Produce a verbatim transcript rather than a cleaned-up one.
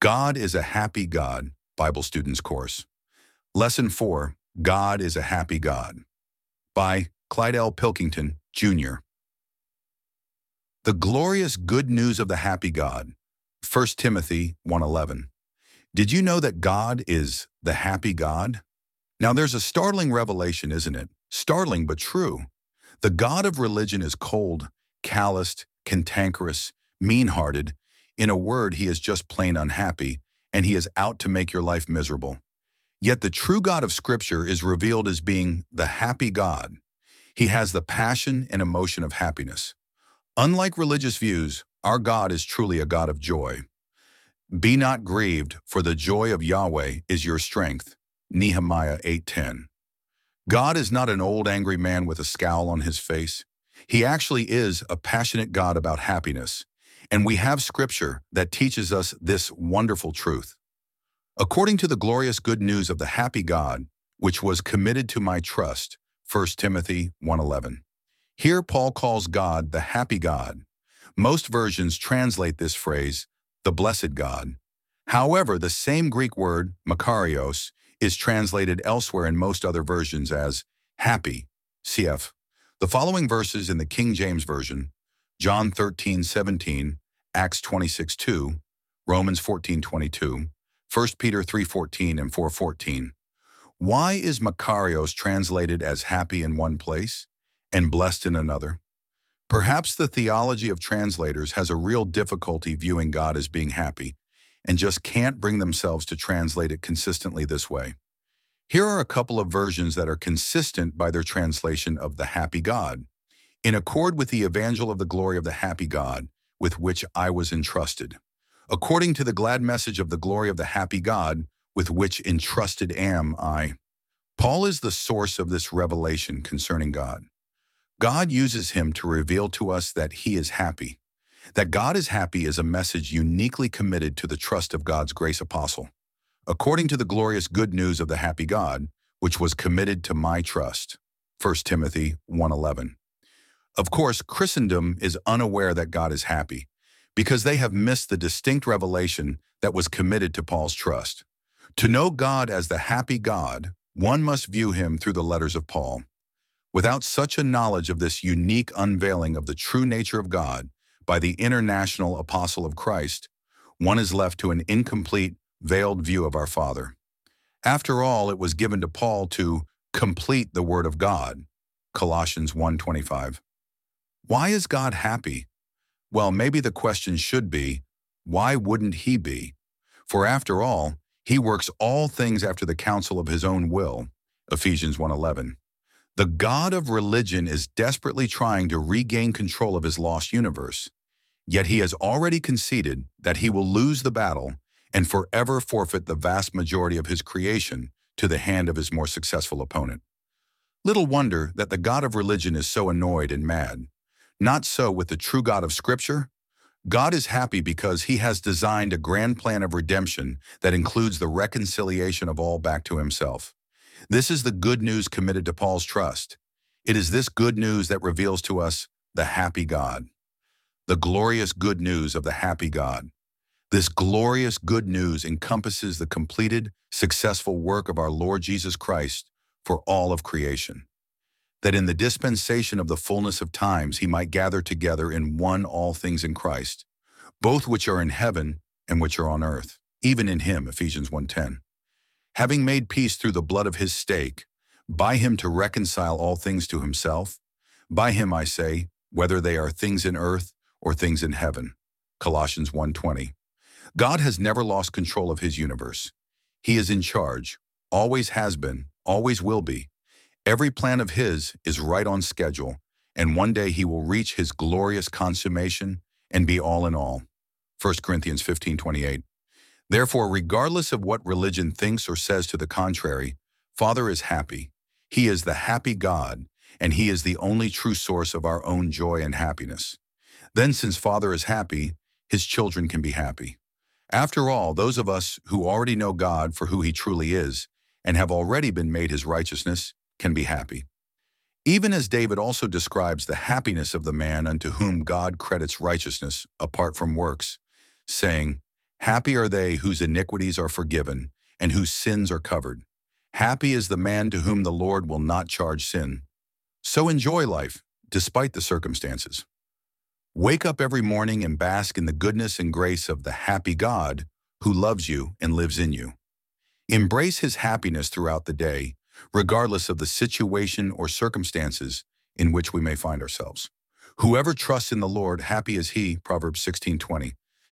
God is a Happy God, Bible Students Course. Lesson four, God is a Happy God, by Clyde L. Pilkington, Junior The glorious good news of the happy God, First Timothy one eleven. Did you know that God is the happy God? Now there's a startling revelation, isn't it? Startling but true. The God of religion is cold, calloused, cantankerous, mean-hearted. In a word, he is just plain unhappy, and he is out to make your life miserable. Yet the true God of Scripture is revealed as being the happy God. He has the passion and emotion of happiness. Unlike religious views, our God is truly a God of joy. Be not grieved, for the joy of Yahweh is your strength. Nehemiah eight ten. God is not an old angry man with a scowl on his face. He actually is a passionate God about happiness, and we have Scripture that teaches us this wonderful truth. According to the glorious good news of the happy God, which was committed to my trust, First Timothy one eleven. Here Paul calls God the happy God. Most versions translate this phrase, the blessed God. However, the same Greek word, makarios, is translated elsewhere in most other versions as happy, cf. The following verses in the King James Version, John thirteen seventeen, Acts twenty-six two, Romans fourteen twenty-two, First Peter three fourteen and four fourteen. Why is makarios translated as happy in one place and blessed in another? Perhaps the theology of translators has a real difficulty viewing God as being happy and just can't bring themselves to translate it consistently this way. Here are a couple of versions that are consistent by their translation of the happy God, in accord with the evangel of the glory of the happy God with which I was entrusted. According to the glad message of the glory of the happy God with which entrusted am I. Paul is the source of this revelation concerning God. God uses him to reveal to us that he is happy. That God is happy is a message uniquely committed to the trust of God's grace apostle. According to the glorious good news of the happy God, which was committed to my trust. First Timothy one eleven. Of course, Christendom is unaware that God is happy, because they have missed the distinct revelation that was committed to Paul's trust. To know God as the happy God, one must view him through the letters of Paul. Without such a knowledge of this unique unveiling of the true nature of God by the international apostle of Christ, one is left to an incomplete, veiled view of our Father. After all, it was given to Paul to complete the Word of God, Colossians one twenty-five. Why is God happy? Well, maybe the question should be, why wouldn't he be? For after all, he works all things after the counsel of his own will, Ephesians one eleven. The God of religion is desperately trying to regain control of his lost universe, yet he has already conceded that he will lose the battle and forever forfeit the vast majority of his creation to the hand of his more successful opponent. Little wonder that the God of religion is so annoyed and mad. Not so with the true God of Scripture. God is happy because he has designed a grand plan of redemption that includes the reconciliation of all back to himself. This is the good news committed to Paul's trust. It is this good news that reveals to us the happy God. The glorious good news of the happy God. This glorious good news encompasses the completed, successful work of our Lord Jesus Christ for all of creation. That in the dispensation of the fullness of times he might gather together in one all things in Christ, both which are in heaven and which are on earth, even in him, Ephesians one ten. Having made peace through the blood of his stake, by him to reconcile all things to himself, by him I say, whether they are things in earth or things in heaven, Colossians one twenty. God has never lost control of his universe. He is in charge, always has been, always will be. Every plan of his is right on schedule, and one day he will reach his glorious consummation and be all in all. First Corinthians fifteen twenty-eight. Therefore, regardless of what religion thinks or says to the contrary, Father is happy. He is the happy God, and he is the only true source of our own joy and happiness. Then, since Father is happy, his children can be happy. After all, those of us who already know God for who he truly is and have already been made his righteousness can be happy. Even as David also describes the happiness of the man unto whom God credits righteousness apart from works, saying, Happy are they whose iniquities are forgiven and whose sins are covered. Happy is the man to whom the Lord will not charge sin. So enjoy life, despite the circumstances. Wake up every morning and bask in the goodness and grace of the happy God who loves you and lives in you. Embrace his happiness throughout the day, regardless of the situation or circumstances in which we may find ourselves. Whoever trusts in the Lord, happy is he, Proverbs sixteen twenty.